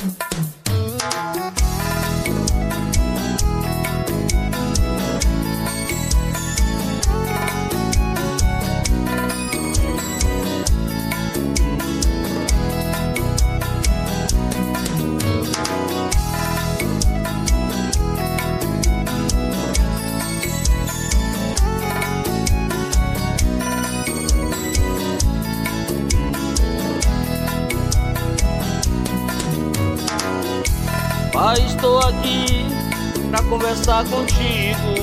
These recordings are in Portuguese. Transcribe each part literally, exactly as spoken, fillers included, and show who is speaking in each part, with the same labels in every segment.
Speaker 1: Mas estou aqui pra conversar contigo.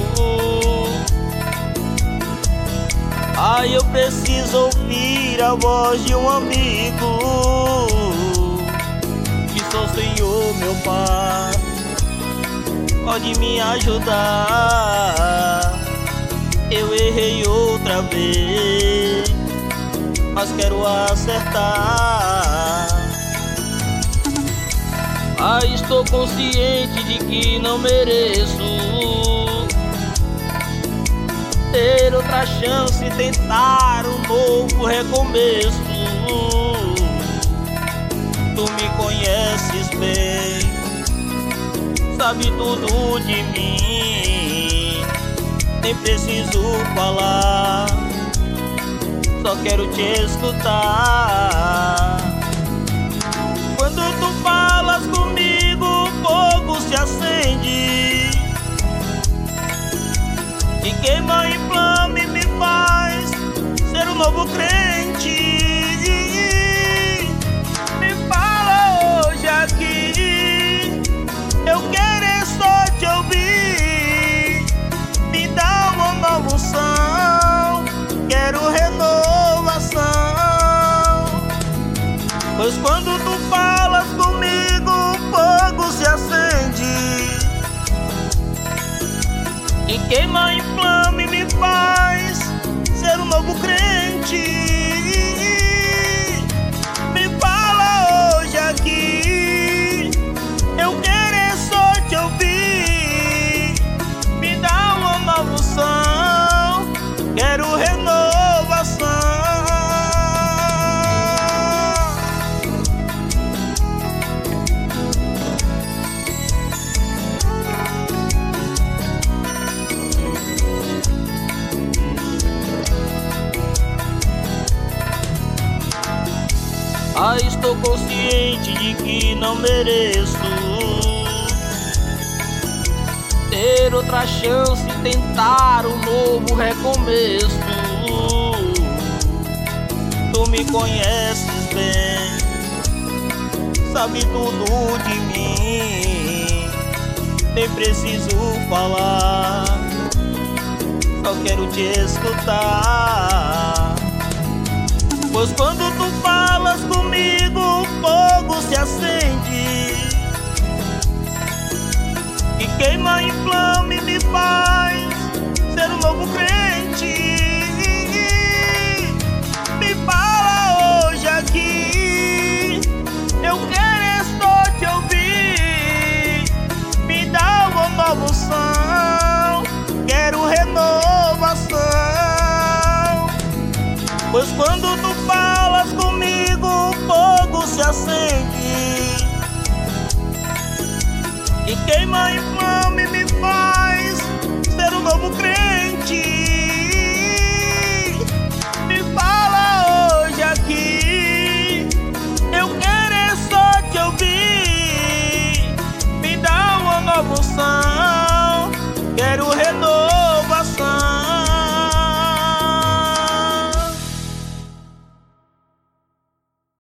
Speaker 1: Ai, eu preciso ouvir a voz de um amigo. Que sou Senhor, meu Pai, pode me ajudar. Eu errei outra vez, mas quero acertar. Ah, estou consciente de que não mereço ter outra chance e tentar um novo recomeço. Tu me conheces bem, sabe tudo de mim, nem preciso falar, só quero te escutar. Quando tu falas comigo, o fogo se acende e queima, inflama e me faz ser um novo crente. Me fala hoje aqui, eu quero é só te ouvir. Me dá uma nova unção, quero renovação. Pois quando tu falas comigo, o fogo se acende e queima, inflama e me faz ser um novo crente. Me fala hoje aqui, eu quero é só te ouvir. Me dá uma nova unção, quero renovação. Ah, estou consciente de que não mereço ter outra chance e tentar um novo recomeço. Tu me conheces bem, sabe tudo de mim, nem preciso falar, só quero te escutar. Pois quando tu falas comigo, o fogo se acende e queima, inflama e me faz ser um novo crente. Me fala hoje aqui, eu quero é só te ouvir. Me dá uma nova unção, quero renovação. Pois quando tu falas comigo, o fogo se acende e queima, inflama